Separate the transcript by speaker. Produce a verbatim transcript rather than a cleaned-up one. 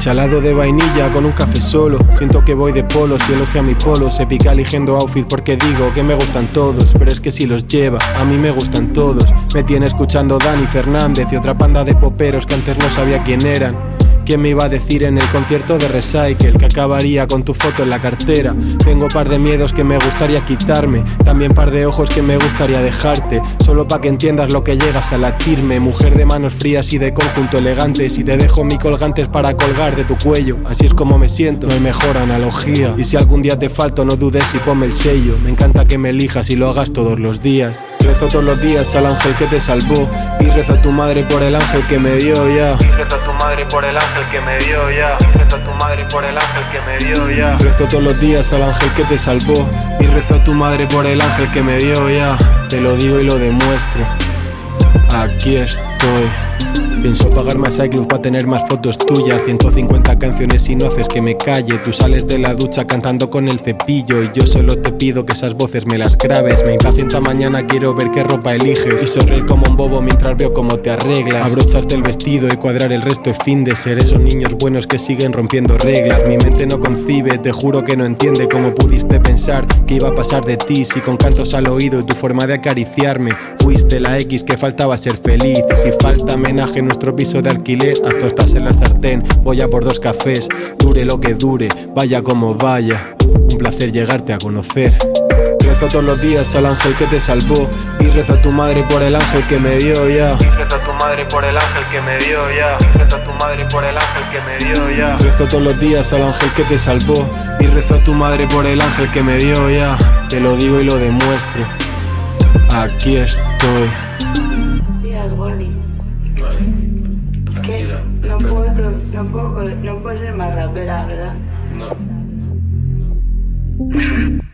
Speaker 1: Salado de vainilla con un café solo. Siento que voy de polos y elogia mi polo. Se pica eligiendo outfit porque digo que me gustan todos, pero es que si los lleva, a mí me gustan todos. Me tiene escuchando Dani Fernández y otra panda de poperos que antes no sabía quién eran. ¿Quién me iba a decir en el concierto de Recycle que acabaría con tu foto en la cartera? Tengo par de miedos que me gustaría quitarme, también par de ojos que me gustaría dejarte, solo pa' que entiendas lo que llegas a latirme. Mujer de manos frías y de conjunto elegante, si te dejo mi colgantes para colgar de tu cuello. Así es como me siento, no hay mejor analogía. Y si algún día te falto no dudes y ponme el sello. Me encanta que me elijas y lo hagas todos los días. Rezo todos los días al ángel que te salvó, y rezo a tu madre por el ángel que me dio ya. Y rezo a tu madre por el ángel que me dio ya. Y rezo a tu madre por el ángel que me dio ya. Rezo todos los días al ángel que te salvó, y rezo a tu madre por el ángel que me dio ya. Te lo digo y lo demuestro, aquí estoy. Pienso pagar más iCloud para tener más fotos tuyas, ciento cincuenta canciones y no haces que me calle. Tú sales de la ducha cantando con el cepillo y yo solo te pido que esas voces me las grabes. Me impacienta mañana, quiero ver qué ropa eliges y sonreír como un bobo mientras veo cómo te arreglas. Abrocharte el vestido y cuadrar el resto es fin de ser esos niños buenos que siguen rompiendo reglas. Mi mente no concibe, te juro que no entiende cómo pudiste pensar que iba a pasar de ti si con cantos al oído y tu forma de acariciarme fuiste la X que faltaba ser feliz. Y si falta homenaje nuestro piso de alquiler, a tostas en la sartén, voy a por dos cafés, dure lo que dure, vaya como vaya, un placer llegarte a conocer. Rezo todos los días al ángel que te salvó, y rezo a tu madre por el ángel que me dio ya. Rezo a tu madre por el ángel que me dio ya. Rezo a tu madre por el ángel que me dio ya. Rezo todos los días al ángel que te salvó, y rezo a tu madre por el ángel que me dio ya. Te lo digo y lo demuestro, aquí estoy.
Speaker 2: Días, Gordy. Que no puedo, no puedo, no puedo ser más rapera, ¿verdad?
Speaker 3: No.